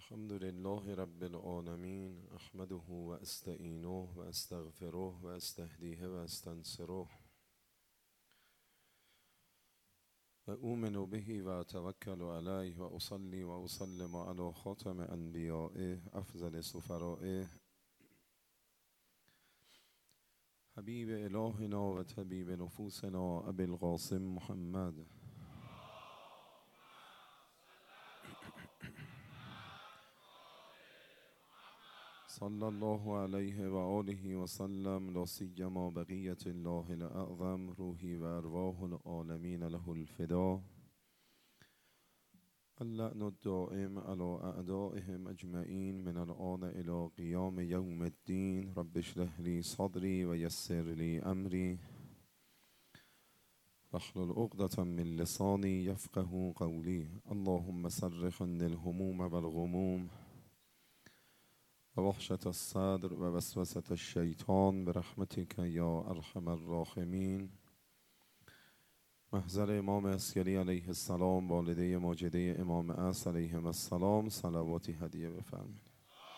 الحمد لله رب العالمين احمده و استعینه و استغفره و استهدیه و استنصره و اؤمن به و اتوکل علیه و اصلی و اسلم علی خاتم انبیائه افضل سفرائه حبیب الهنا و طبیب نفوسنا ابی القاسم محمد صلی الله علیه و آله و سلم، لا سیما بقیة الله الاعظم روحی و ارواح العالمین له الفدا اللعن الدائم علی اعدائهم اجمعین من الآن الی قیام یوم الدین. رب اشرح لی صدری و یسر لی امری واحلل عقدة من لسانی یفقه قولی. اللهم صرف عني الهموم والغموم و وحشة الصدر و وسوسة الشیطان برحمتك یا ارحم الراحمین. محضر امام عسکری علیه السلام، والده ماجده امام عصر علیهم السلام، صلواتی هدیه بفرمایید.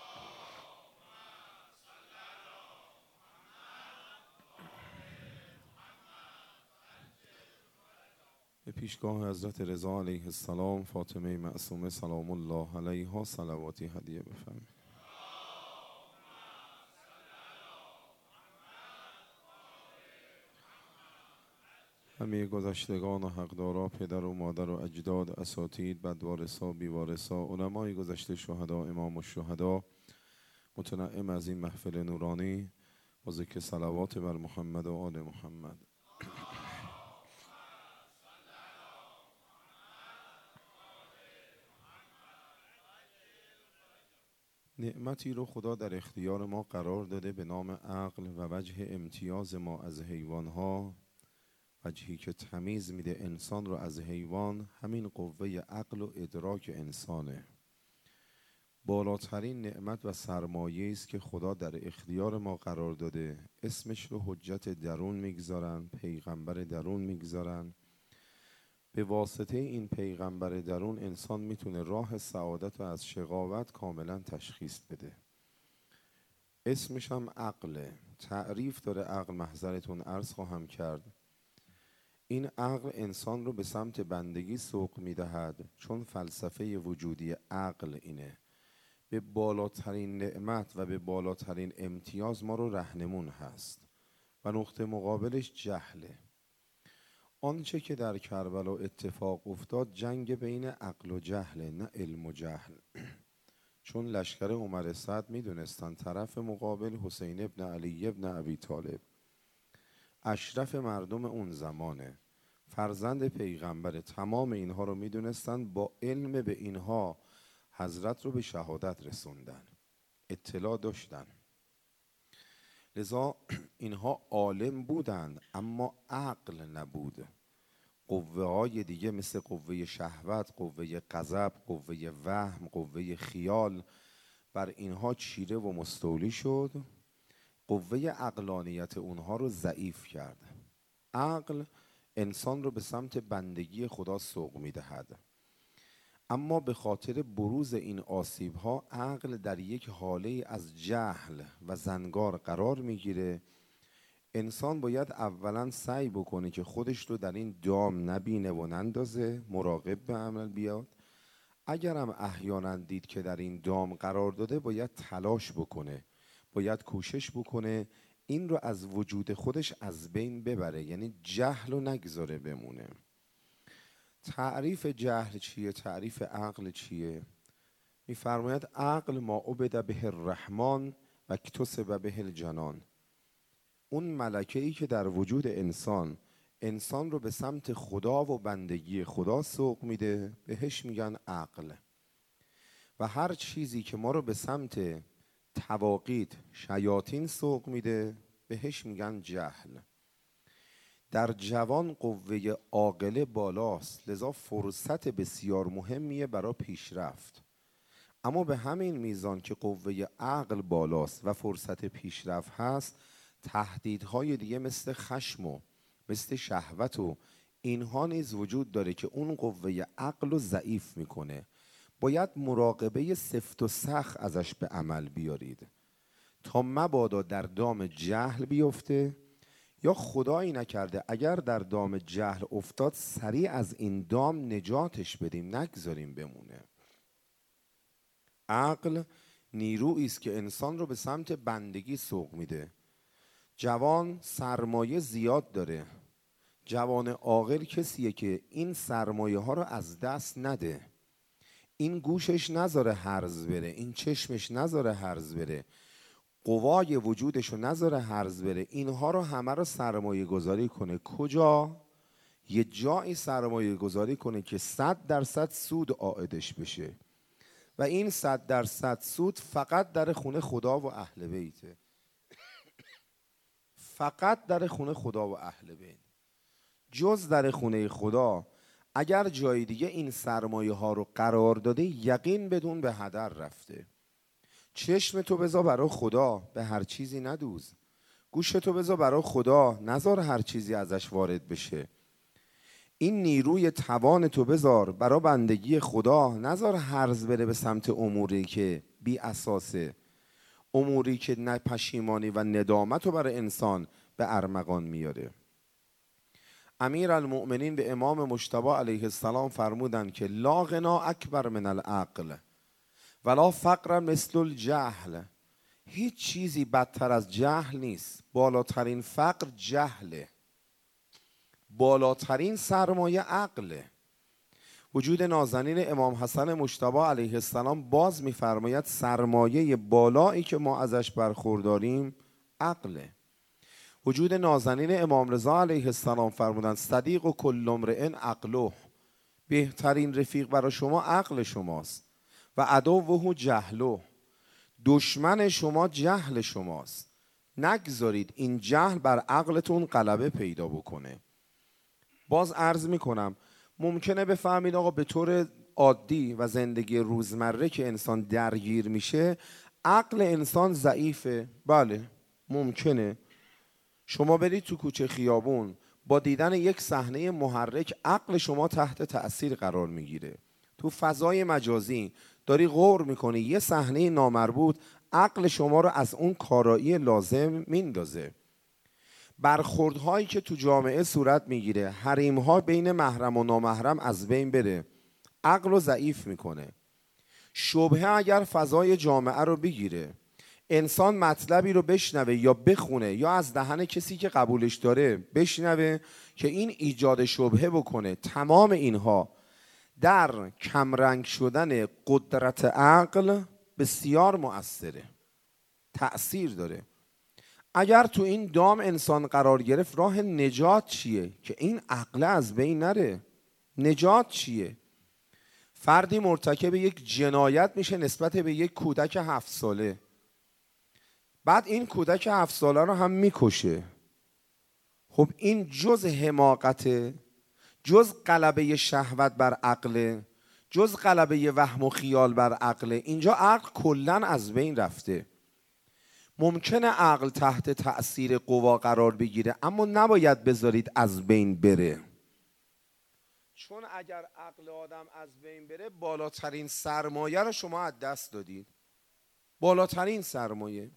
به پیشگاه حضرت رضا علیه السلام، فاطمه معصومه سلام الله علیها، صلواتی هدیه بفرمایید. همه گذشتگان و حقدارا، پدر و مادر و اجداد، اساتید، بدوارثا، بیوارثا، علمای گذشته، شهدا، امام الشهدا، متنعم از این محفل نورانی با ذکر صلوات بر محمد و آل محمد. نعمتی رو خدا در اختیار ما قرار داده به نام عقل و وجه امتیاز ما از حیوانها، وجهی که تمیز میده انسان رو از حیوان، همین قوه عقل و ادراک انسانه. بالاترین نعمت و سرمایه است که خدا در اختیار ما قرار داده. اسمش رو حجت درون میگذارن، پیغمبر درون میگذارن. به واسطه این پیغمبر درون انسان میتونه راه سعادت رو از شقاوت کاملا تشخیص بده. اسمش هم عقله. تعریف داره عقل، محضرتون عرض خواهم کرد. این عقل انسان رو به سمت بندگی سوق میدهد، چون فلسفه وجودی عقل اینه. به بالاترین نعمت و به بالاترین امتیاز ما رو رهنمون هست و نقطه مقابلش جهله. آنچه که در کربلا اتفاق افتاد جنگ بین عقل و جهله، نه علم و جهل. چون لشکر عمر سعد میدونستن طرف مقابل حسین ابن علی ابن ابی طالب، اشرف مردم اون زمانه، فرزند پیغمبر. تمام اینها رو میدونستن، با علم به اینها حضرت رو به شهادت رسوندن، اطلاع داشتن. لذا اینها عالم بودن اما عقل نبود. قوه های دیگه مثل قوه شهوت، قوه غضب، قوه وهم، قوه خیال بر اینها چیره و مستولی شد. قوه عقلانیت اونها رو ضعیف کرد. عقل انسان رو به سمت بندگی خدا سوق میدهد، اما به خاطر بروز این آسیب ها عقل در یک حاله از جهل و زنگار قرار میگیره. انسان باید اولا سعی بکنه که خودش رو در این دام نبینه و نندازه، مراقب به عمل بیاد. اگرم احیانا دید که در این دام قرار داده، باید تلاش بکنه، باید کوشش بکنه این رو از وجود خودش از بین ببره، یعنی جهل رو نگذاره بمونه. تعریف جهل چیه؟ تعریف عقل چیه؟ میفرماید عقل ما عبد به الرحمن و اکتسب به الجنان. اون ملکه‌ای که در وجود انسان رو به سمت خدا و بندگی خدا سوق میده، بهش میگن عقل. و هر چیزی که ما رو به سمت طواغیت، شیاطین سوق میده، بهش میگن جهل. در جوان قوه عاقله بالاست، لذا فرصت بسیار مهمیه برای پیشرفت. اما به همین میزان که قوه عقل بالاست و فرصت پیشرفت هست، تهدیدهای دیگه مثل خشم و مثل شهوت و اینها نیز وجود داره که اون قوه عقل رو ضعیف میکنه. باید مراقبه سفت و سخت ازش به عمل بیارید تا مبادا در دام جهل بیفته، یا خدایی نکرده اگر در دام جهل افتاد سریع از این دام نجاتش بدیم، نگذاریم بمونه. عقل نیرویی است که انسان رو به سمت بندگی سوق میده. جوان سرمایه زیاد داره. جوان عاقل کسیه که این سرمایه ها رو از دست نده. این گوشش نذاره هرز بره، این چشمش نذاره هرز بره، قوای وجودش رو نذاره هرز بره. اینها رو همه رو سرمایه گذاری کنه. کجا؟ یه جایی سرمایه گذاری کنه که 100% سود عائدش بشه و این 100% سود فقط در خونه خدا و اهل بیته. فقط در خونه خدا و اهل بیت. جز در خونه خدا اگر جای دیگه این سرمایه ها رو قرار داده، یقین بدون به هدر رفته. چشم تو بذار برای خدا، به هر چیزی ندوز. گوش تو بذار برای خدا، نذار هر چیزی ازش وارد بشه. این نیروی توان تو بذار برای بندگی خدا، نذار هرز بره به سمت اموری که بی اساسه، اموری که پشیمانی و ندامت رو برای انسان به ارمغان میاره. امیرالمؤمنین به امام مجتبی علیه السلام فرمودن که لا غنا اکبر من العقل ولا فقر مثل الجهل. هیچ چیزی بدتر از جهل نیست. بالاترین فقر جهله، بالاترین سرمایه عقله. وجود نازنین امام حسن مجتبی علیه السلام باز می‌فرماید سرمایه بالایی که ما ازش برخورداریم عقله. وجود نازنین امام رضا علیه السلام فرمودند صدیق و کل امرئ عقله. بهترین رفیق برای شما عقل شماست و عدوه جهله. دشمن شما جهل شماست. نگذارید این جهل بر عقلتون غلبه پیدا بکنه. باز عرض میکنم ممکنه بفهمید آقا به طور عادی و زندگی روزمره که انسان درگیر میشه عقل انسان ضعیفه. بله ممکنه. شما برید تو کوچه خیابون با دیدن یک صحنه محرک عقل شما تحت تأثیر قرار میگیره. تو فضای مجازی داری غور میکنی، یه صحنه نامربوط عقل شما رو از اون کارایی لازم میندازه. برخوردهایی که تو جامعه صورت میگیره، حریمها بین محرم و نامحرم از بین بره، عقل رو ضعیف میکنه. شبهه اگر فضای جامعه رو بگیره، انسان مطلبی رو بشنوه یا بخونه یا از دهن کسی که قبولش داره بشنوه که این ایجاد شبهه بکنه، تمام اینها در کمرنگ شدن قدرت عقل بسیار مؤثره، تأثیر داره. اگر تو این دام انسان قرار گرفت راه نجات چیه؟ که این عقل از بین نره. نجات چیه؟ فردی مرتکب یک جنایت میشه نسبت به یک کودک 7 ساله، بعد این کودک 7 ساله رو هم میکشه. خب این جز حماقته، جز غلبه شهوت بر عقل، جز غلبه وهم و خیال بر عقل. اینجا عقل کلن از بین رفته. ممکنه عقل تحت تأثیر قوا قرار بگیره اما نباید بذارید از بین بره، چون اگر عقل آدم از بین بره بالاترین سرمایه رو شما از دست دادید. بالاترین سرمایه.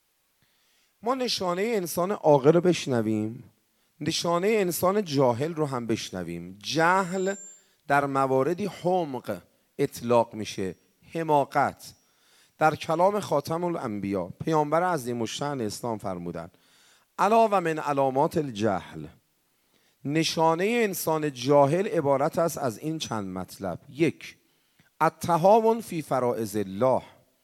ما نشانه انسان عاقل رو بشنویم، نشانه انسان جاهل رو هم بشنویم. جهل در مواردی حمق اطلاق میشه، حماقت. در کلام خاتم الانبیا پیامبر عظیم الشأن اسلام فرمودند الا و من علامات الجهل. نشانه انسان جاهل عبارت است از این چند مطلب. 1. التهاون فی فرائض الله.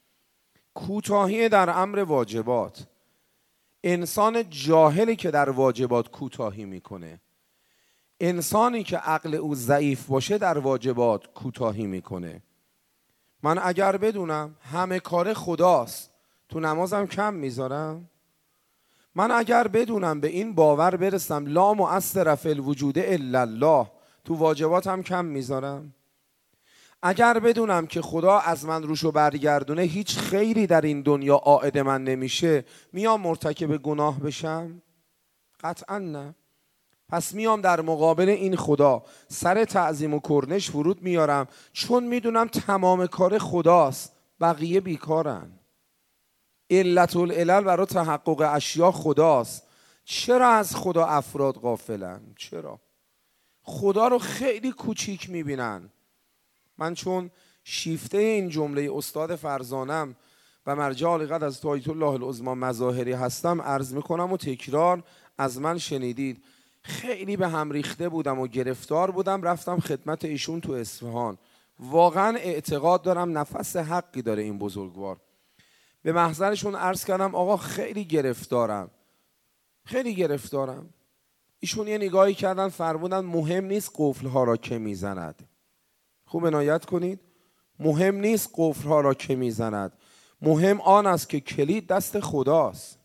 کوتاهی در امر واجبات. انسان جاهلی که در واجبات کوتاهی میکنه، انسانی که عقل او ضعیف باشه در واجبات کوتاهی میکنه. من اگر بدونم همه کار خداست تو نمازم کم میذارم. من اگر بدونم به این باور برسم لا مؤثر فی الوجود الا الله، تو واجباتم کم میذارم. اگر بدونم که خدا از من روشو برگردونه هیچ خیری در این دنیا عائد من نمیشه، میام مرتکب گناه بشم؟ قطعا نه. پس میام در مقابل این خدا سر تعظیم و کرنش فرود میارم، چون میدونم تمام کار خداست، بقیه بیکارن. علت العلل برای تحقق اشیا خداست. چرا از خدا افراد غافلن؟ چرا؟ خدا رو خیلی کوچیک میبینن. من چون شیفته این جمله استاد فرزانم و مرجع عالیقدر از آیت الله العظمی مظاهری هستم عرض میکنم و تکرار از من شنیدید. خیلی به هم ریخته بودم و گرفتار بودم، رفتم خدمت ایشون تو اصفهان. واقعا اعتقاد دارم نفس حقی داره این بزرگوار. به محضرشون عرض کردم آقا خیلی گرفتارم. ایشون یه نگاهی کردن فرمودن مهم نیست قفل‌ها را که میزند. خوب عنایت کنید، مهم نیست قفل‌ها را که میزند، مهم آن است که کلید دست خداست.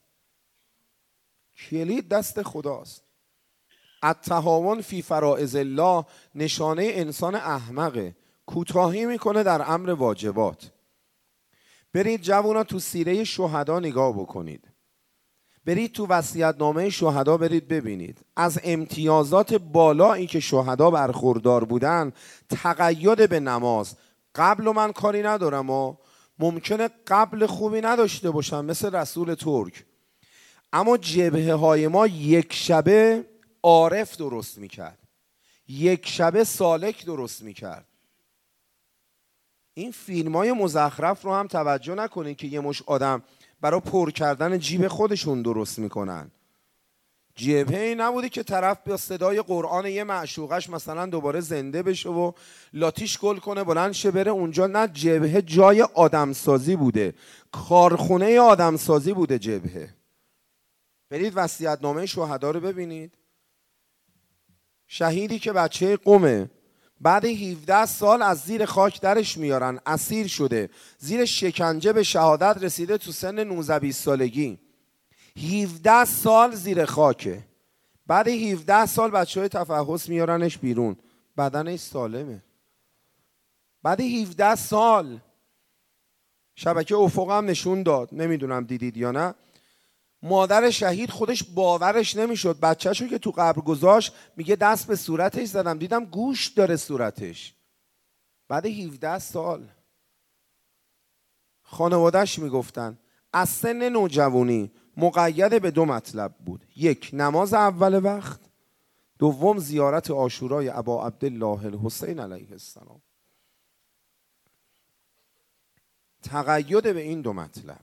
کلید دست خداست. التهاون فی فرائض الله نشانه انسان احمقه، کوتاهی میکنه در امر واجبات. برید جوونا تو سیره شهدا نگاه بکنید، برید تو وصیت‌نامه شهدا برید ببینید از امتیازات بالایی که شهدا برخوردار بودن تقید به نماز. قبل من کاری ندارم و ممکنه قبل خوبی نداشته باشم مثل رسول ترک، اما جبهه های ما یک شبه عارف درست میکرد، یک شبه سالک درست میکرد. این فیلم های مزخرف رو هم توجه نکنید که یه مش آدم برای پر کردن جیب خودشون درست میکنن. جبهه‌ای نبوده که طرف با صدای قرآن یه معشوقش مثلا دوباره زنده بشه و لاتیش گل کنه بلند شه بره اونجا. نه، جبهه جای آدمسازی بوده، کارخونه آدمسازی بوده جبهه. برید وصیت‌نامه شهدا رو ببینید. شهیدی که بچه قمه، بعد 17 سال از زیر خاک درش میارن، اسیر شده، زیر شکنجه به شهادت رسیده تو سن 19-20 سالگی. 17 سال زیر خاکه. بعد 17 سال بچه‌های تفحص میارنش بیرون، بدنش سالمه. بعد 17 سال شبکه افق هم نشون داد، نمیدونم دیدید یا نه، مادر شهید خودش باورش نمیشد، بچه‌شو که تو قبر گذاشت میگه دست به صورتش زدم دیدم گوشت داره صورتش. بعد 17 سال خانواده‌اش میگفتن از سن نوجوانی مقید به 2 مطلب بود: 1 نماز اول وقت، 2 زیارت عاشورای ابا عبدالله الحسین علیه السلام. تقید به این 2 مطلب.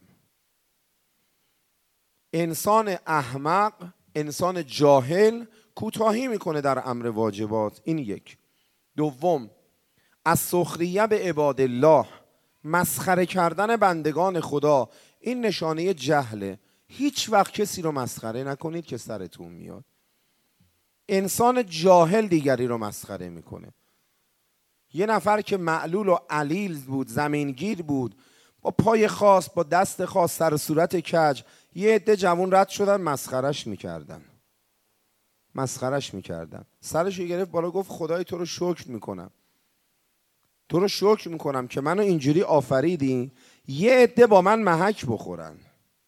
انسان احمق، انسان جاهل کوتاهی میکنه در امر واجبات. این 1. 2 از سخریه به عباد الله، مسخره کردن بندگان خدا. این نشانه جهله. هیچ وقت کسی رو مسخره نکنید که سرتون میاد. انسان جاهل دیگری رو مسخره میکنه. یه نفر که معلول و علیل بود، زمینگیر بود، با پای خاص، با دست خاص، سر صورت کج، یه عده جوان رد شدن مسخرش میکردن. سرشو گرفت بالا گفت خدای تو رو شکر میکنم، تو رو شکر میکنم که منو اینجوری آفریدی یه عده با من محک بخورن.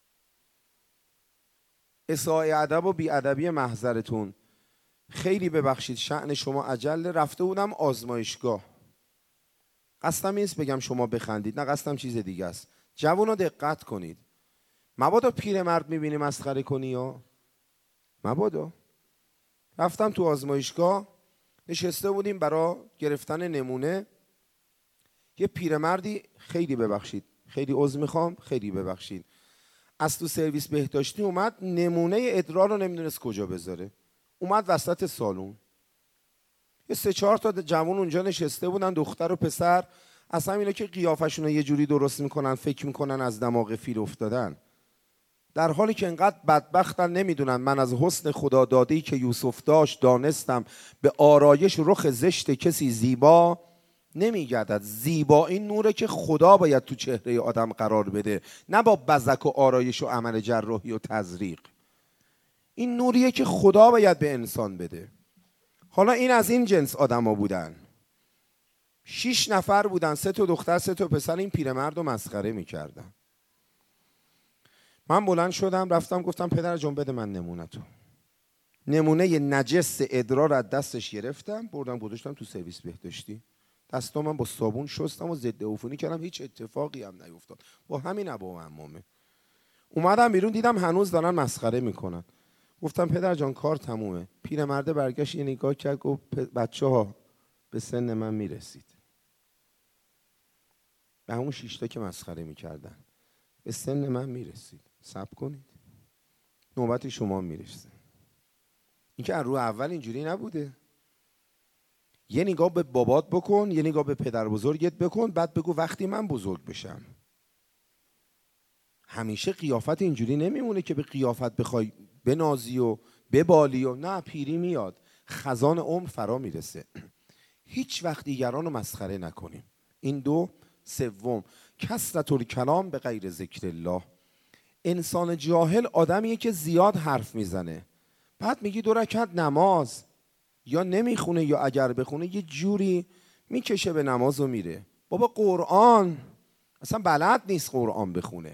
اساء ادب و بیادبی محضرتون، خیلی ببخشید شأن شما عجل. رفته بودم آزمایشگاه، قصدم نیست بگم شما بخندید، نه قصدم چیز دیگه است. جوونا دقت کنید، مبادا پیرمرد میبینی مسخره کنی یا مبادا. رفتم تو آزمایشگاه، نشسته بودیم برای گرفتن نمونه. یه پیرمردی، خیلی ببخشید، خیلی عذر میخوام، خیلی ببخشید، از تو سرویس بهداشتی اومد، نمونه ادرار رو نمیدونست کجا بذاره، اومد وسط سالون. یه 3-4 تا جوان اونجا نشسته بودن، دختر و پسر، اصلا اینا که قیافشون رو یه جوری درست میکنن فکر میکنن از دماغ فیل افتادن، در حالی که انقدر بدبختن نمیدونن من از حسن خدادادی که یوسف داشت دانستم به آرایش رخ زشت کسی زیبا نمیگردد. زیبایی نوره که خدا باید تو چهره آدم قرار بده، نه با بزک و آرایش و عمل جراحی و تزریق. این نوریه که خدا باید به انسان بده. حالا این از این جنس آدما بودن. 6 نفر بودن، 3 تا دختر 3 تا پسر، این پیرمرد رو مسخره میکردن. من بلند شدم رفتم گفتم پدر جان بده من نمونتو. نمونه نجس ادرار از دستش گرفتم، بردم گذاشتم تو سرویس بهداشتی، دستام با صابون شستم و ضد عفونی کردم، هیچ اتفاقی هم نیفتاد، با همین عبا و عمامه. اومدم بیرون دیدم هنوز دارن مسخره میکنن. گفتم پدر جان کار تمومه. پیرمرده برگشت یه نگاه کرد گفت بچه‌ها به سن من میرسید. به همون 6 تا که مسخره میکردن به سن من میرسید، صبر کنید نوبت شما میرسه. این که از رو اول اینجوری نبوده. یه نگاه به بابات بکن، یه نگاه به پدر بزرگت بکن، بعد بگو وقتی من بزرگ بشم. همیشه قیافت اینجوری نمیمونه که به قیافت بخوای بنازی و ببالی و نه، پیری میاد، خزان عمر فرا میرسه. هیچ وقت دیگران رو مسخره نکنیم. این دو. سوم، کثرت الکلام به غیر ذکر الله. انسان جاهل آدمیه که زیاد حرف میزنه، بعد میگی 2 رکعت نماز، یا نمیخونه یا اگر بخونه یه جوری میکشه به نماز و میره. بابا قرآن اصلا بلد نیست قرآن بخونه،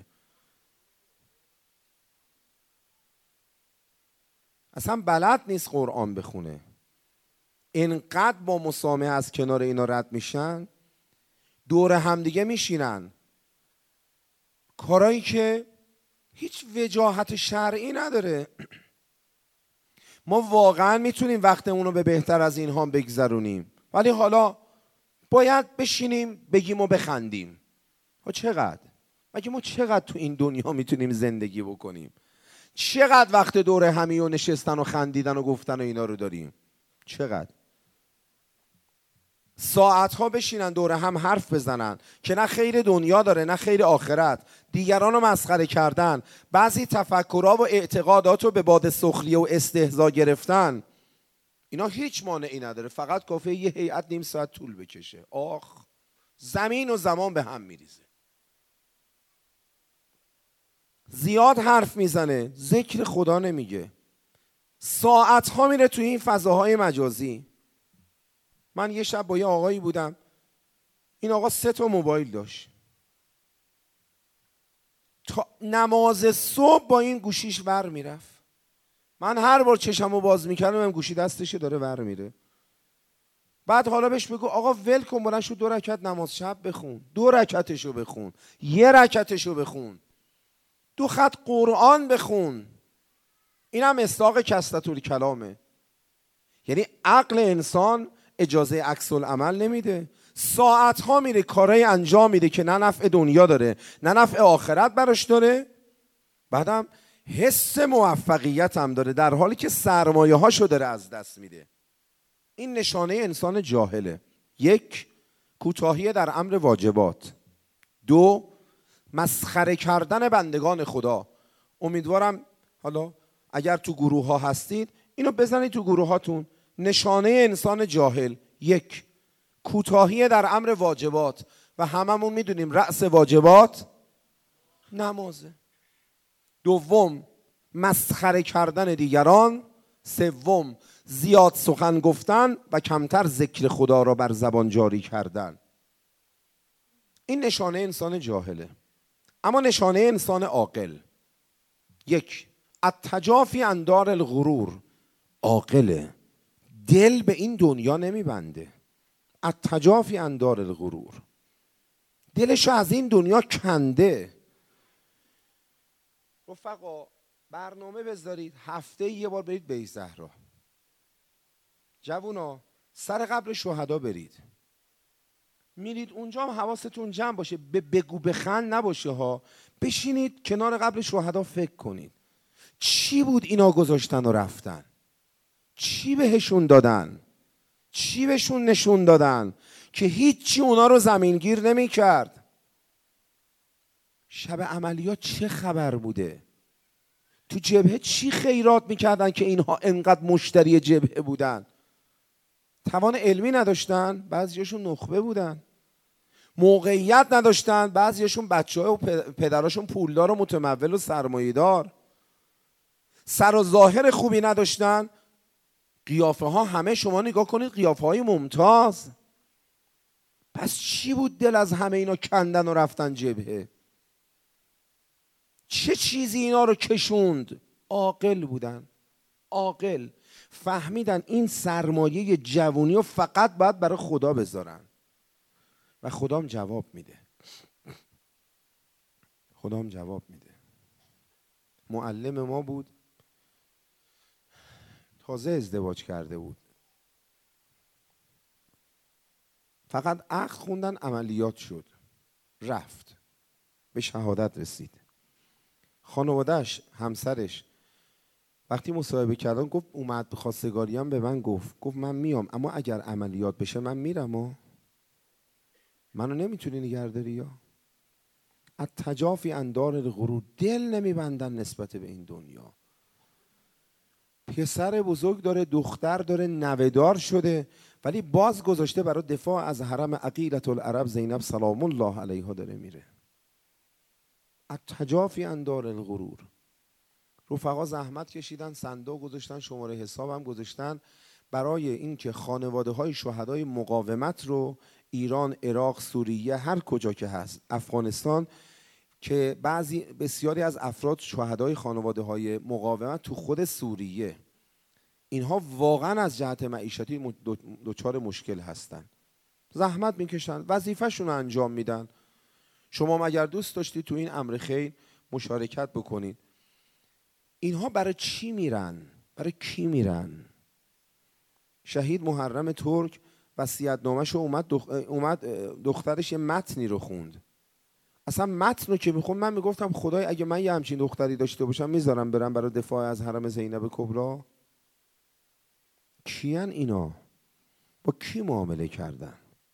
اصلا بلد نیست قرآن بخونه. اینقدر با مسامحه از کنار اینا رد میشن، دور همدیگه میشینن، کارایی که هیچ وجاهت شرعی نداره. ما واقعا میتونیم وقتمون رو به بهتر از اینها بگذرونیم، ولی حالا باید بشینیم بگیم و بخندیم. چقدر؟ مگه ما چقدر تو این دنیا میتونیم زندگی بکنیم؟ چقدر وقت دور همی و نشستن و خندیدن و گفتن و اینا رو داریم؟ چقدر؟ ساعتها بشینن دور هم حرف بزنن که نه خیر دنیا داره نه خیر آخرت، دیگران رو مسخره کردن، بعضی تفکرها و اعتقادات رو به باد سخریه و استهزا گرفتن. اینا هیچ مانعی نداره، فقط کافیه یه هیئت نیم ساعت طول بکشه، آخ زمین و زمان به هم میریزه. زیاد حرف میزنه، ذکر خدا نمیگه، ساعتها میره توی این فضاهای مجازی. من یه شب با یه آقایی بودم، این آقا 3 تا موبایل داشت، تا نماز صبح با این گوشیش ور میرفت. من هر بار چشمو باز میکردم این گوشی دستشه داره ور میره. بعد حالا بهش بگو آقا ول کن، بلند شو 2 رکعت نماز شب بخون، 2 رکعتشو بخون، 1 رکعتشو بخون، 2 خط قرآن بخون. اینم مصداق کثرت الکلامه. یعنی عقل انسان اجازه عکس العمل نمیده، ساعتها میره کارهای انجام میده که نه نفع دنیا داره نه نفع آخرت براش داره، بعدم حس موفقیت هم داره در حالی که سرمایه هاشو داره از دست میده. این نشانه انسان جاهله. 1. کوتاهی در امر واجبات. 2. مسخره کردن بندگان خدا. امیدوارم حالا اگر تو گروه ها هستید اینو بزنید تو گروه هاتون. نشانه انسان جاهل 1. کوتاهی در امر واجبات، و هممون میدونیم رأس واجبات نمازه. 2. مسخره کردن دیگران. 3. زیاد سخن گفتن و کمتر ذکر خدا را بر زبان جاری کردن. این نشانه انسان جاهله. اما نشانه انسان عاقل 1. التجافی عن دار الغرور. عاقله، دل به این دنیا نمیبنده. التجافی عن دار الغرور، دلشو از این دنیا کنده. رفقا برنامه بذارید هفته یه بار برید بیت زهرا. جوونا سر قبر شهدا برید، میرید اونجا هم حواستون جمع باشه، به بگو بخند نباشه ها. بشینید کنار قبر شهدا فکر کنید چی بود اینا گذاشتن و رفتن، چی بهشون دادن، چی بهشون نشون دادن که هیچی اونا رو زمینگیر نمی کرد. شب عملیات چه خبر بوده؟ تو جبهه چی خیرات میکردن که اینها انقدر مشتری جبهه بودن؟ توان علمی نداشتن، بعضیاشون نخبه بودن. موقعیت نداشتن، بعضیاشون بچه‌ها و پدراشون پولدار و متمول و سرمایه‌دار. سر و ظاهر خوبی نداشتن. قیافه ها همه شما نگاه کنید قیافه های ممتاز. پس چی بود دل از همه اینا کندن و رفتن جبهه؟ چه چیزی اینا رو کشوند؟ عاقل بودن. عاقل. فهمیدن این سرمایه جوونی رو فقط باید برای خدا بذارن و خدام جواب میده. خدام جواب میده. معلم ما بود، تازه ازدواج کرده بود، فقط عقد خوندن عملیات شد، رفت به شهادت رسید. خانوادهش، همسرش وقتی مصاحبه کردن گفت اومد خواستگاری هم به من گفت من میام، اما اگر عملیات بشه من میرم و منو نمیتونی نگهداری. یا التجافی عن دار الغرور، دل نمیبندن نسبت به این دنیا. پسر بزرگ داره، دختر داره، نوه‌دار شده، ولی باز گذاشته برای دفاع از حرم عقیلة العرب زینب سلام الله علیها داره میره. التجافی عن دار الغرور. رفقا زحمت کشیدن، صندوق گذاشتن، شماره حسابم گذاشتن برای اینکه خانواده های شهدای مقاومت رو ایران، عراق، سوریه، هر کجا که هست، افغانستان، که بسیاری از افراد شهدای خانواده های مقاومت تو خود سوریه، اینها واقعا از جهت معیشتی دچار مشکل هستن، زحمت میکشن، وظیفه‌شون رو انجام میدن. شما مگر دوست داشتی تو این امر خیر مشارکت بکنید؟ اینها برای چی میرن؟ برای کی میرن؟ شهید محرم ترک وصیت‌نامه‌ش رو اومد دخترش یه متنی رو خوند. اصلا متن رو که میخوند من میگفتم خدای اگه من یه همچین دختری داشته باشم میذارم برم برای دفاع از حرم زینب کبری؟ کیان اینا؟ با کی معامله کردن؟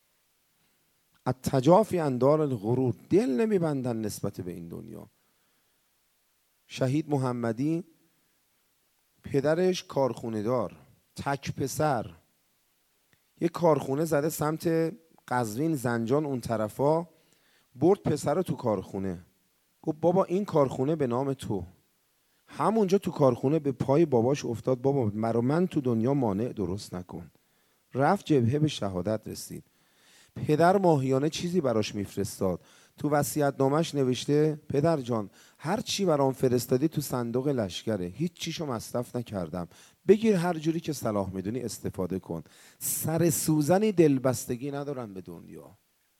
التجافی عن دار الغرور، دل نمیبندن نسبت به این دنیا. شهید محمدی پدرش کارخونه دار، تک پسر، یه کارخونه زده سمت قزوین، زنجان، اون طرفا، برد پسر رو تو کارخونه، گفت بابا این کارخونه به نام تو. همونجا تو کارخونه به پای باباش افتاد، بابا من تو دنیا مانع درست نکن. رفت جبهه، به شهادت رسید. پدر ماهیانه چیزی براش میفرستاد، تو وصیت‌نامه‌اش نوشته پدر جان هر چی برام فرستادی تو صندوق لشکره، هیچ چیشو مصرف نکردم، بگیر هر جوری که صلاح میدونی استفاده کن. سر سوزنی دلبستگی ندارن به دنیا.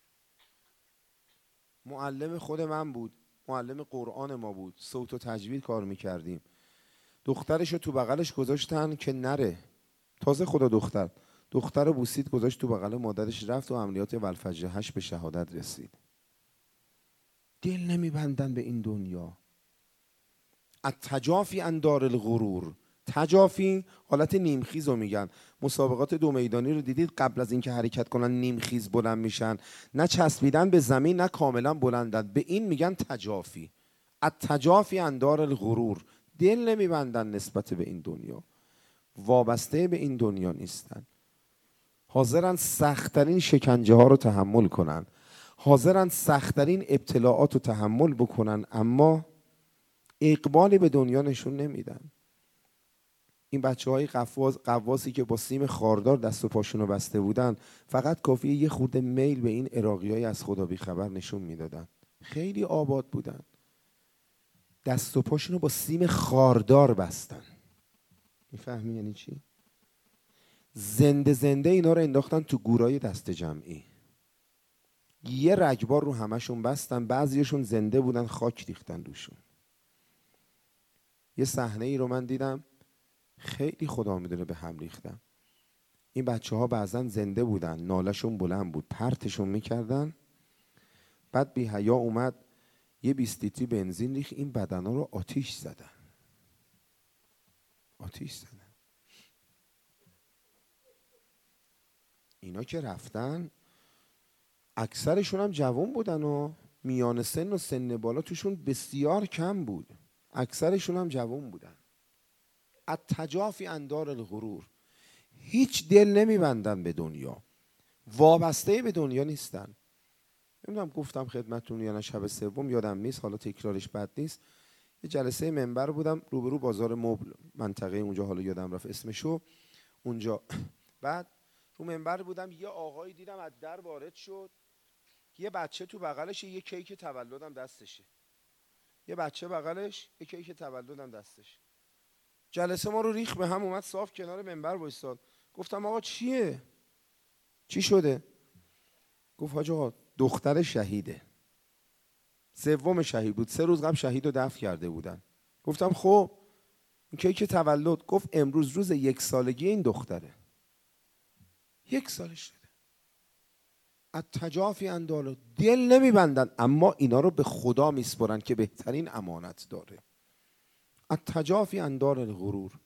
معلم خود من بود، معلم قرآن ما بود، صوت و تجوید کار میکردیم. دخترشو تو بغلش گذاشتن که نره، تازه خدا دختر بوسید، گذاشت تو بغل مادرش، رفت و عملیات والفجر 8 به شهادت رسید. دل نمیبندن به این دنیا. التجافی عن دار الغرور. تجافی حالت نیمخیز رو میگن. مسابقات 2 میدانی رو دیدید قبل از اینکه حرکت کنن نیمخیز بلند میشن، نه چسبیدن به زمین نه کاملا بلندن، به این میگن تجافی. التجافی عن دار الغرور، دل نمیبندن نسبت به این دنیا، وابسته به این دنیا نیستن، حاضرن سخت‌ترین شکنجه ها رو تحمل کنن، حاضرن سخت‌ترین ابتلاعات رو تحمل بکنن، اما اقبالی به دنیا نشون نمیدن. این بچه‌های قواسی که با سیم خاردار دست و پاشون رو بسته بودن، فقط کافیه یه خورده میل به این عراقیای از خدا بی خبر نشون میدادن. خیلی آباد بودن، دست و پاشون رو با سیم خاردار بستن. میفهمی یعنی چی؟ زنده اینا رو انداختن تو گورای دست جمعی، یه رگبار رو همشون بستن، بعضیشون زنده بودن، خاک ریختن روشون. یه صحنه ای رو من دیدم خیلی خدا میدونه به هم ریختم. این بچه ها بعضن زنده بودن، نالشون بلند بود، پرتشون میکردن، بعد بی حیا اومد یه 20 لیتری بنزین ریخت، این بدنا رو آتیش زدن. اینا که رفتن اکثرشون هم جوان بودن و میان سن و سن بالا توشون بسیار کم بود، اکثرشون هم جوان بودن. التجافی عن دار الغرور، هیچ دل نمیبندن به دنیا، وابسته به دنیا نیستن. نمیدونم گفتم خدمتتون یا نه، شب سوم یادم نیست، حالا تکرارش بد نیست، یه جلسه منبر بودم روبرو بازار مبل، منطقه اونجا، حالا یادم رفت اسمشو اونجا. بعد رو منبر بودم، یه آقایی دیدم از در وارد شد، یه بچه تو بغلشه، یه کیک تولدم دستشه، یه بچه بغلش، یه کیک تولدم دستش. جلسه ما رو ریخ به هم، اومد صاف کنار منبر وایساد. گفتم آقا چیه؟ چی شده؟ گفت حاج آقا دختر شهیده، سوم شهید بود، 3 روز قبل شهید رو دفن کرده بودن. گفتم خب این کیک تولد؟ گفت امروز روز 1 سالگی این دختره، 1 سالش شده. التجافی اندالو، دل نمیبندن اما اینا رو به خدا میسپرن که بهترین امانت داره. التجافی اندار الغرور.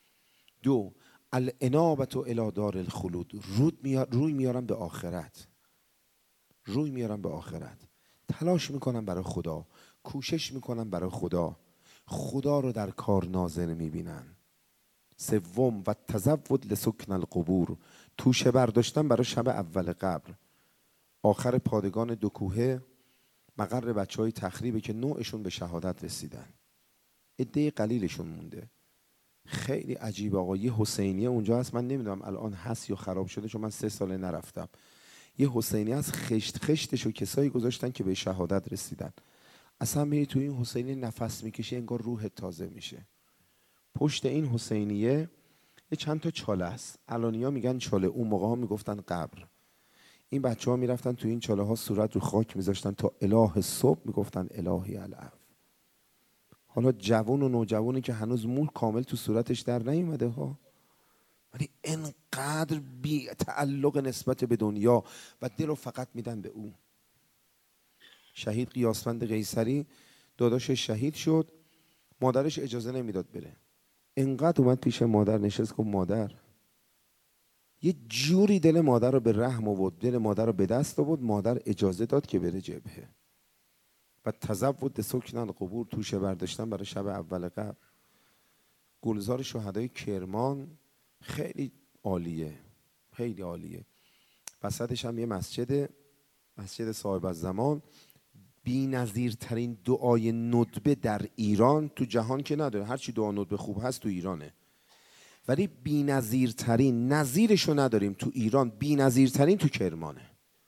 2 الانابة الی دار الخلود، روی میارن به آخرت، روی میارن به آخرت، تلاش میکنن برای خدا، کوشش میکنن برای خدا، خدا رو در کار ناظر میبینن. 3 و تزود لسکن القبور، توشه برداشتن برای شب اول قبر. آخر پادگان 2 کوهه مقر بچهای تخریبه که نوعشون به شهادت رسیدن، عده قلیلشون مونده. خیلی عجیب آقا، یه حسینیه اونجا هست، من نمیدونم الان هست یا خراب شده چون من 3 ساله نرفتم. یه حسینی هست، خشتشو کسایی گذاشتن که به شهادت رسیدن. اصلا میری تو این حسینی نفس میکشی انگار روحت تازه میشه. پشت این حسینیه یه چند تا چاله است، الانیا میگن چاله، اون موقع ها میگفتن قبر. این بچه ها میرفتن تو این چاله ها صورت رو خاک میذاشتن تا اله صبح میگفتن الهی العفو. حالا جوون و نوجوانی که هنوز مو کامل تو صورتش در نیومده ها، ولی انقدر بی تعلق نسبت به دنیا و دل رو فقط میدن به او. شهید قیاسفند قیصری داداشش شهید شد، مادرش اجازه نمیداد بره. انقدر اومد پیش مادر نشست، گفت مادر، یه جوری دل مادر رو به رحم آورد، دل مادر رو به دست آورد، مادر اجازه داد که بره جبهه. و تزود لسکن القبور، توشه برداشتن برای شب اول قبر. گلزار شهدای کرمان خیلی عالیه، خیلی عالیه. وسطش هم یه مسجد صاحب الزمان. بی‌نظیرترین دعای ندبه در ایران، تو جهان که نداره، هرچی دعا ندبه خوب هست تو ایرانه، ولی بی‌نظیرترین، نظیرشو نداریم تو ایران، بی‌نظیرترین تو کرمانه.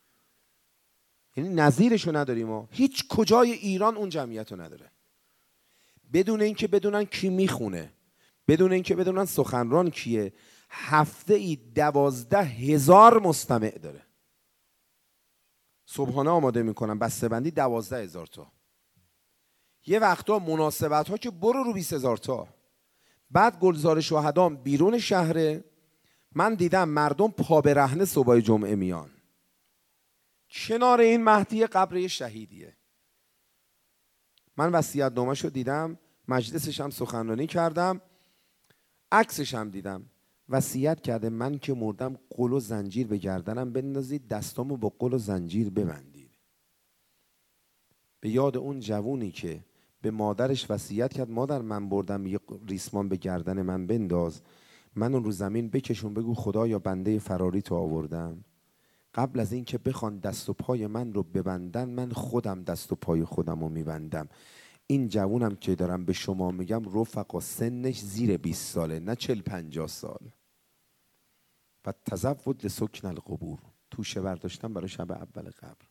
یعنی نظیرشو نداریم ما، هیچ کجای ایران اون جمعیتو نداره. بدون اینکه بدونن کی میخونه، بدون اینکه بدونن سخنران کیه، هفته ای 12,000 مستمع داره. صبحانه آماده میکنن، بسته‌بندی 12,000 تا. یه وقتا مناسبت ها که برو رو 20,000 تا. بعد گلزار شهدام بیرون شهره، من دیدم مردم پا برهنه صبح جمعه میان کنار این مهدی قبر شهیدیه. من وصیت‌نامه‌شو دیدم، مجلسش هم سخنرانی کردم، عکسش هم دیدم. وصیت کرده من که مردم قل و زنجیر به گردنم بندازید، دستامو با قل و زنجیر ببندید. به یاد اون جوونی که به مادرش وصیت کرد مادر من بردم یه ریسمان به گردن من بنداز، منو رو زمین بکشون بگو خدایا بنده فراری تو آوردم. قبل از این که بخوان دست و پای من رو ببندن، من خودم دست و پای خودم رو میبندم. این جوونم که دارم به شما میگم رفقا سنش زیر 20 ساله، نه 40-50 سال. و تزود لسکن القبور، توشه برداشتن برای شب اول قبر.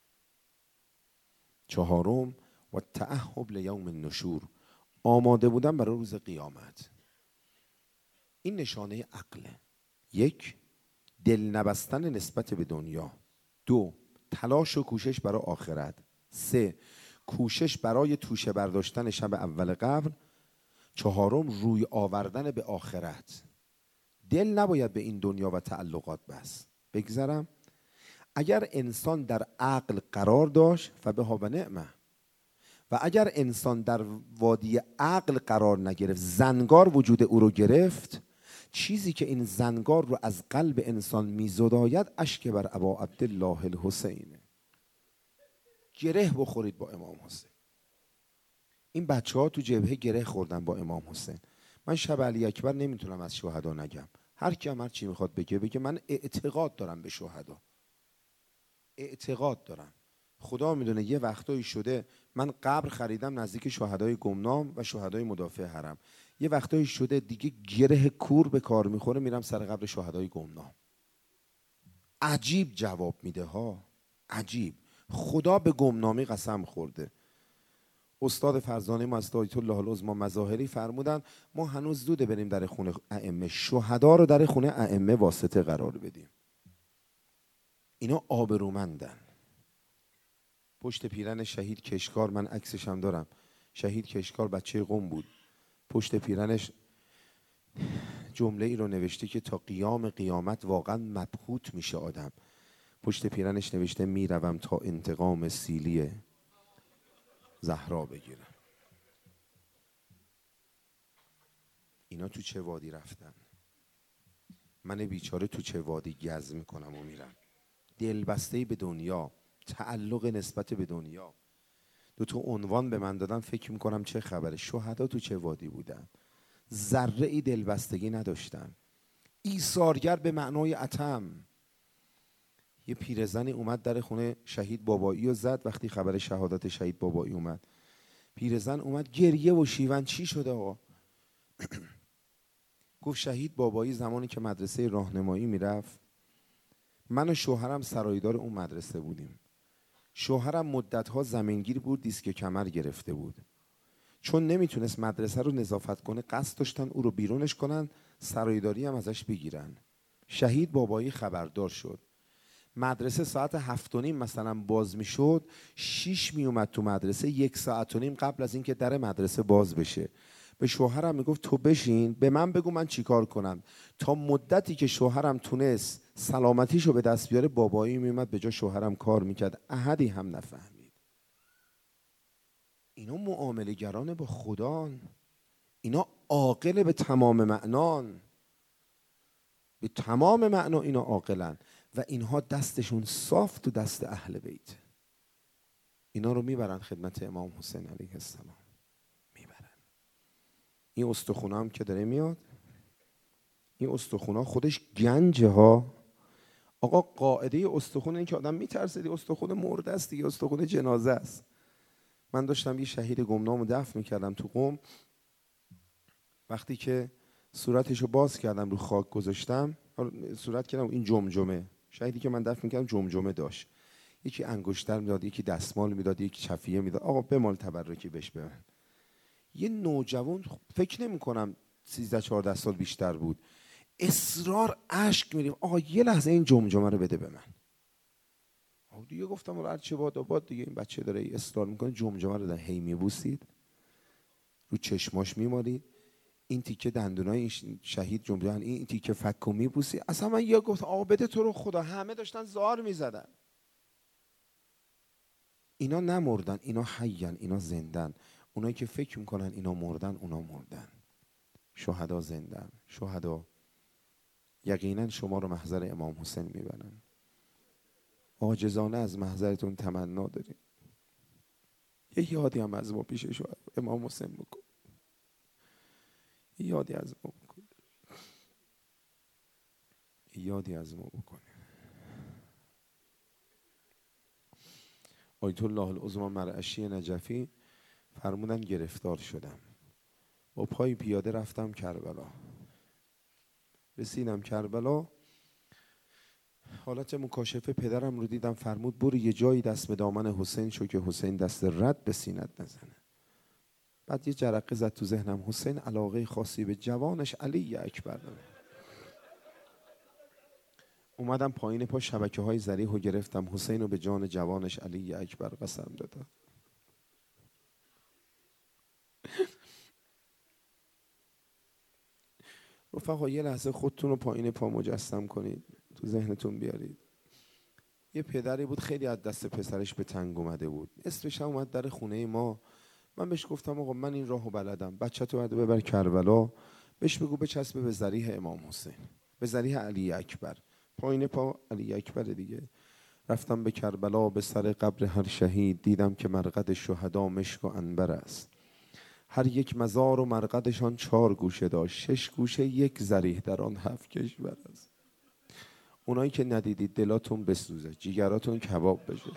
4 و تعهب لیوم النشور، آماده بودن برای روز قیامت. این نشانه عقله. 1 دل نبستن نسبت به دنیا. 2 تلاش و کوشش برای آخرت. 3 کوشش برای توشه برداشتن شب اول قبر. 4 روی آوردن به آخرت. دل نباید به این دنیا و تعلقات بس بگذرم. اگر انسان در عقل قرار داشت فبها و نعمه، و اگر انسان در وادی عقل قرار نگرفت، زنگار وجود او رو گرفت، چیزی که این زنگار رو از قلب انسان میزداید اشک بر ابا عبدالله الحسین. گره بخورید با امام حسین. این بچه ها تو جبهه گره خوردن با امام حسین. من شب علی اکبر نمیتونم از شهدا نگم، هر کی هم هر چی میخواد بگه من اعتقاد دارم به شهدا، اعتقاد دارم. خدا میدونه یه وقتایی شده من قبر خریدم نزدیک شهدای گمنام و شهدای مدافع حرم، یه وقتایی شده دیگه گره کور به کار میخوره میرم سر قبر شهدای گمنام. عجیب جواب میده ها، عجیب. خدا به گمنامی قسم خورده. استاد فرزانه ما از آیت الله العظمی مظاهری فرمودن ما هنوز زوده بریم در خونه ائمه، شهدا رو در خونه ائمه واسطه قرار بدیم. اینا آبرومندن. پشت پیرن شهید کشکار، من عکسش هم دارم، شهید کشکار بچه قم بود، پشت پیرنش جمله ای رو نوشته که تا قیام قیامت واقعا مبهوت میشه آدم. پشت پیرنش نوشته میروم تا انتقام سیلی زهرا بگیرم. اینا تو چه وادی رفتن؟ من بیچاره تو چه وادی گز میکنم و میرم، دلبسته به دنیا، تعلق نسبت به دنیا. دو تا عنوان به من دادن، فکر میکنم چه خبره. شهدا تو چه وادی بودن؟ ذره ای دلبستگی نداشتن، ایثارگر به معنای اتم. یه پیرزنی اومد در خونه شهید بابایی و زد. وقتی خبر شهادت شهید بابایی اومد، پیرزن اومد گریه و شیون. چی شده آقا؟ گفت شهید بابایی زمانی که مدرسه راهنمایی میرفت، من و شوهرم سرایدار اون مدرسه بودیم. شوهرم مدتها زمینگیر بود، دیسک کمر گرفته بود. چون نمیتونست مدرسه رو نظافت کنه، قصد داشتن او رو بیرونش کنن، سرایداری هم ازش بگیرن. شهید بابایی خبردار شد. مدرسه ساعت 7:30 مثلا باز میشد، 6 میومد تو مدرسه، 1.5 ساعت قبل از اینکه در مدرسه باز بشه. به شوهرم میگفت تو بشین، به من بگو من چیکار کنم. تا مدتی که شوهرم تونست سلامتیشو به دست بیاره، بابایی میومد به جا شوهرم کار میکرد. احدی هم نفهمید. اینا معامله گران با خدان، اینا عاقل به تمام معنان، به تمام معنا اینا عاقلن و اینها دستشون صاف تو دست اهل بیت. اینا رو میبرن خدمت امام حسین علیه السلام، میبرن. این استخونه هم که داره میاد، این استخونه خودش گنجه ها. آقا قاعده استخونه این که آدم میترسه دیگه، استخونه مرده است دیگه، استخونه جنازه است. من داشتم یه شهید گمنام رو دفن میکردم تو قم. وقتی که صورتشو باز کردم رو خاک گذاشتم، صورت کردم این جمجمه، شهیدی که من دفن میکردم جمجمه داشت. یکی انگشتر میداد، یکی دستمال میداد، یکی چفیه میداد. آقا بمال تبرکی بهش ببن. یه نوجوان، فکر نمی کنم 13-14 سال بیشتر بود، اصرار اشک میریم آقا یه لحظه این جمجمه رو بده به من. دیگه گفتم هر چه باد آباد دیگه، این بچه داره اصرار میکنه. جمجمه رو هی میبوسید، رو چشماش میمالید، این تیکه دندونای این شهید جمجمه، این تیکه فکو میبوسید. اصلا من یه گفت آقا بده تو رو خدا. همه داشتن زار میزدن. اینا نمردن، اینا حیان، اینا زندن. اونایی که فکر میکنن اینا مردن، اونا مردن. شهدا زندن. شهدا یقینا شما رو محضر امام حسین میبرن. عاجزانه از محضرتون تمنا داریم، یه یادی هم از ما پیش امام حسین بکن، یه یادی از ما بکن، یه یادی از ما بکن. آیت الله العظمی مرعشی نجفی فرمودن گرفتار شدم، با پای پیاده رفتم کربلا. رسیدم کربلا، حالت مکاشفه پدرم رو دیدم. فرمود برو یه جایی دست به دامن حسین شو که حسین دست رد به سینت نزنه. بعد یه جرقه زد تو ذهنم، حسین علاقه خاصی به جوانش علی اکبر داره. اومدم پایین پا شبکه های ذریح رو گرفتم، حسین رو به جان جوانش علی اکبر قسم دادم. رفقا یه لحظه خودتون رو پایین پا مجسم کنید، تو ذهنتون بیارید. یه پدری بود خیلی از دست پسرش به تنگ اومده بود. اسمش هم اومد در خونه ما. من بهش گفتم آقا من این راهو بلدم، بچه‌تو بعد ببر کربلا، بهش بگو بچسبه به ذریح امام حسین، به ذریح علی اکبر. پایین پا علی اکبر دیگه. رفتم به کربلا، به سر قبر هر شهید، دیدم که مرقد شهدا مشک و عنبر است. هر یک مزار و مرقدشان 4 گوشه داشت، 6 گوشه یک ذریح در آن 7 کشور است. اونایی که ندیدید دلاتون بسوزه، جیگراتون کباب بشه.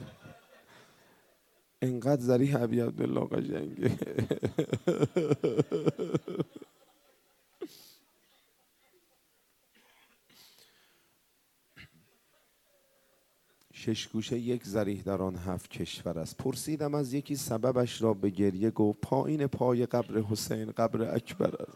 انقدر ذریح ابی عبدالله قشنگه. شش گوشه یک ذریح در آن 7 کشور است. پرسیدم از یکی سببش را، به گریه گفت پایین پای قبر حسین قبر اکبر است.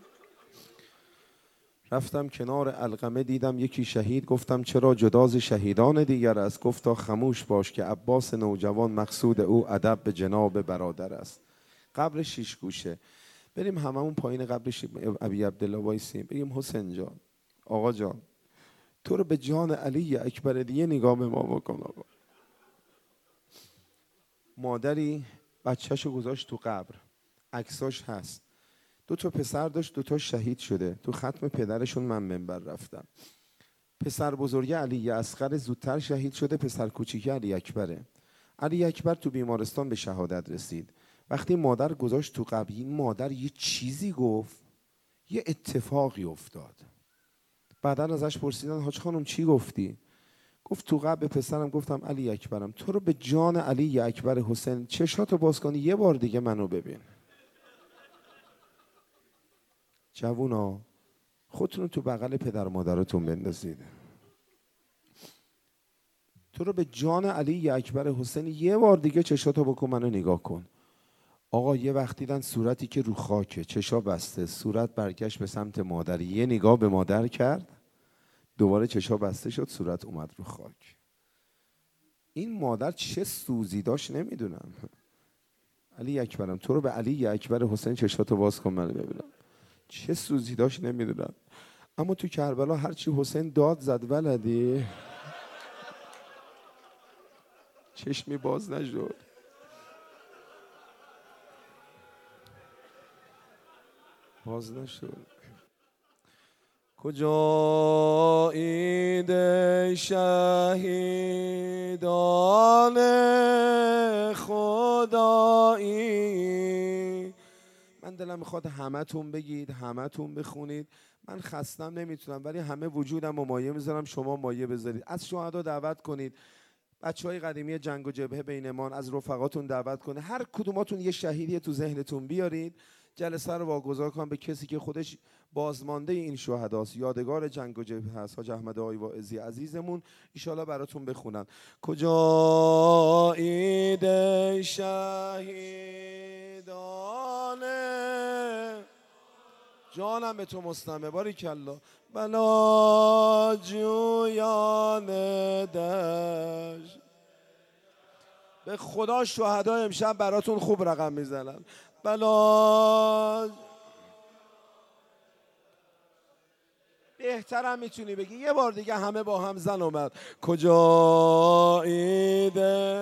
رفتم کنار علقمه دیدم یکی شهید، گفتم چرا جداز شهیدان دیگر است؟ گفتا خموش باش که عباس نوجوان مقصود او ادب به جناب برادر است. قبر 6 گوشه. بریم هممون پایین قبر ابی عبدالله وایسیم بگیم حسین جان، آقا جان، تو رو به جان علی اکبر دیگه نگاه به ما بکن. آقا مادری بچه‌شو گذاشت تو قبر، عکساش هست، 2 تا پسر داشت، 2 تا شهید شده. تو ختم پدرشون من منبر رفتم. پسر بزرگ علی اصغر زودتر شهید شده، پسر کوچیک علی اکبره. علی اکبر تو بیمارستان به شهادت رسید. وقتی مادر گذاشت تو قبر، این مادر یه چیزی گفت، یه اتفاقی افتاد. بعدا ازش پرسیدن حاج خانم چی گفتی؟ گفت تو قبر پسرم گفتم علی اکبرم، تو رو به جان علی اکبر حسین چشاتو باز کنی یه بار دیگه منو ببین. جوونا خودتون تو بغل پدر مادرتون بندازید. تو رو به جان علی اکبر حسین یه بار دیگه چشاتو بکن منو نگاه کن. آقا یه وقت دیدن صورتی که رو خاکه، چشا بسته، صورت برگشت به سمت مادر، یه نگاه به مادر کرد، دوباره چشا بسته شد، صورت اومد رو خاک. این مادر چه سوزی داشت نمیدونم. علی اکبرم، تو رو به علی اکبر حسین چشاتو باز کن منو ببینم. چه سوزی داشت نمیدونم. اما تو کربلا هرچی حسین داد زد ولدی چشمی باز نشد. باز نشد. کجایید شهیدان خدایی؟ من دلم میخواد همتون بگید، همتون بخونید. من خستم نمیتونم، ولی همه وجودم و مایه میذارم، شما مایه بذارید. از شهدا دعوت کنید، بچهای قدیمی جنگ و جبهه بینمان، از رفقاتون دعوت کنید، هر کدوماتون یه شهیدی تو ذهنتون بیارید. جلسه رو واگذار کنم به کسی که خودش بازمانده این شهداست، یادگار جنگ و جبهه هست، حاج احمد آقای واعظی عزیزمون، ان براتون بخونن. کجایید شهیدان جانم به تو مستمه باریکالله، بلا جویان دشت. به خدا شهدا امشب براتون خوب رقم میزنن. بلا بهترم میتونی بگی یه بار دیگه همه با هم زن اومد. کجایید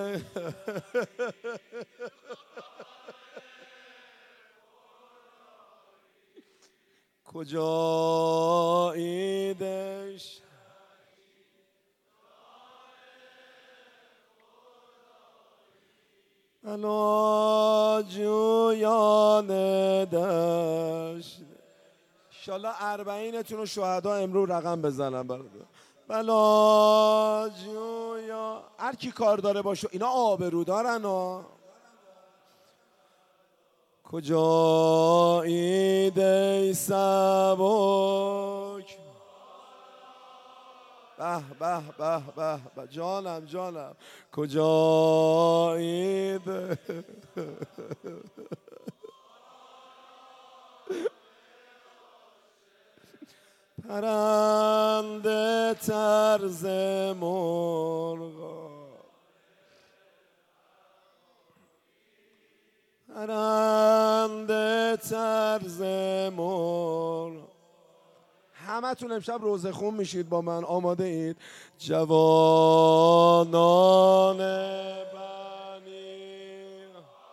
کجاییدش الا جویان دشت. انشالله 40تون رو شهدا امروز رقم بزنم. بلا جویا هر کی کار داره باشه، اینا آبرو دارن ها. کجایید ای سبک، به به به به به، جانم جانم، کجایید پرنده طرز مرغا، پرنده طرز مرغ. همتون امشب روزه خون میشید با من، آماده اید؟ جوانان بنی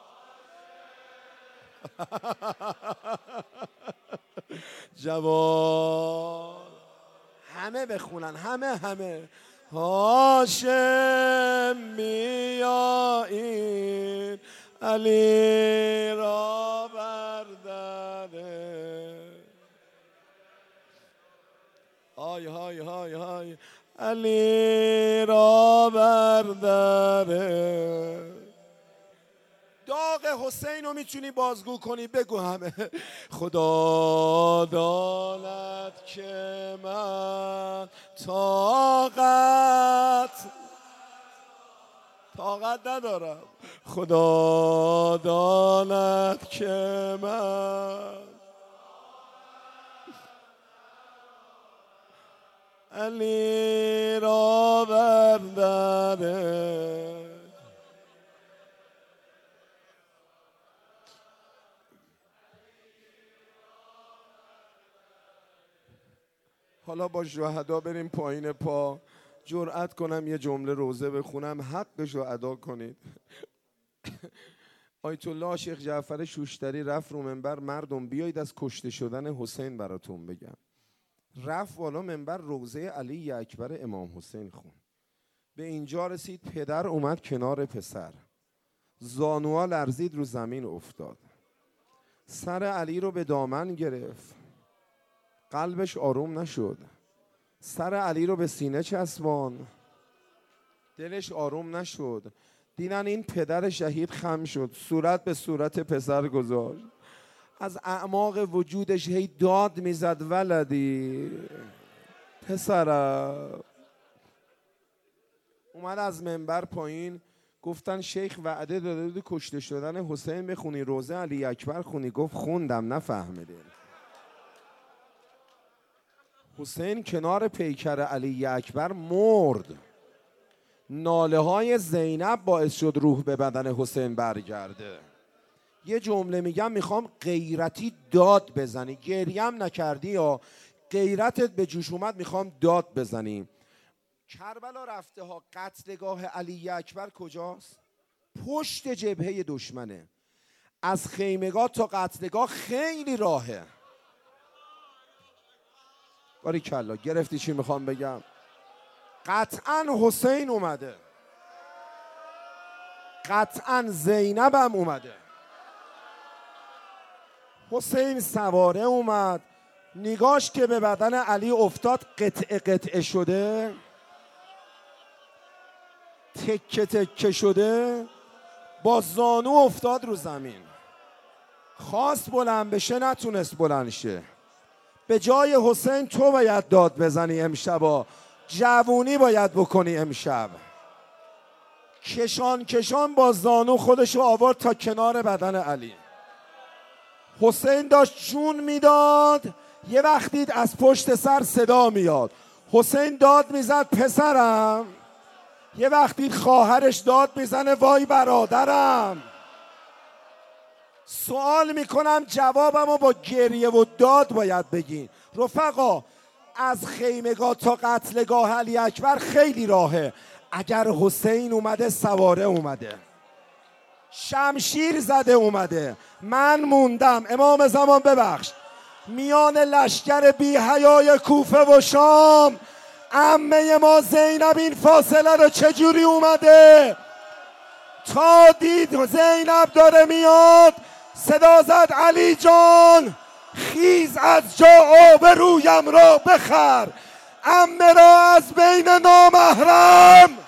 جوان همه بخونن، همه هاشم بیایید علی را برداره، های های های های علی را برداره. داغ حسین رو میتونی بازگو کنی، بگو همه. خدا داند که من طاقت طاقت ندارم. خدا داند که من علی را برداره. حالا با شهدا بریم پایین پا. جرأت کنم یه جمله روزه بخونم، حقش رو ادا کنید. آیت الله شیخ جعفر شوشتری رفت رو منبر، مردم بیایید از کشته شدن حسین براتون بگم. رفت والا منبر، روزه علی اکبر امام حسین خون. به اینجا رسید، پدر اومد کنار پسر، زانوها لرزید، رو زمین افتاد، سر علی رو به دامن گرفت، قلبش آروم نشد، سر علی رو به سینه چسبان، دلش آروم نشد. دیدن این پدر شهید خم شد، صورت به صورت پسر گذاشت، از اعماق وجودش هی داد میزد ولدی پسرم. اومد از منبر پایین، گفتن شیخ وعده داده بود کشته شدن حسین بخونی، روزه علی اکبر خونی. گفت خوندم نفهمیدین. حسین کنار پیکر علی اکبر مرد. ناله های زینب باعث شد روح به بدن حسین برگرده. یه جمله میگم، میخوام غیرتی داد بزنی، گریم نکردی یا غیرتت به جوش اومد، میخوام داد بزنی. کربلا رفته ها، قتلگاه علی اکبر کجاست؟ پشت جبهه دشمنه. از خیمگاه تا قتلگاه خیلی راهه. باریکلا، گرفتی چی میخوام بگم؟ قطعا حسین اومده، قطعا زینب هم اومده. حسین سواره اومد، نگاش که به بدن علی افتاد، قطعه قطعه شده، تکه تکه شده، با زانو افتاد رو زمین. خواست بلند بشه، نتونست بلند شه. به جای حسین تو باید داد بزنی امشبا، جوونی باید بکنی امشب. کشان کشان با زانو خودشو آورد تا کنار بدن علی. حسین داشت جون میداد، یه وقتی از پشت سر صدا میاد، حسین داد میزد پسرم، یه وقتی خواهرش داد میزنه وای برادرم. سوال میکنم، جوابمو با گریه و داد باید بگین. رفقا، از خیمگاه تا قتلگاه علی اکبر خیلی راهه. اگر حسین اومده، سواره اومده، شمشیر زده اومده، من موندم. امام زمان ببخش، میان لشکر بی حیای کوفه و شام، عمه ما زینب این فاصله رو چجوری اومده؟ تا دید زینب داره میاد، صدا زد علی جان خیز از جا، آبرویم را بخر، عمه را از بین نامحرم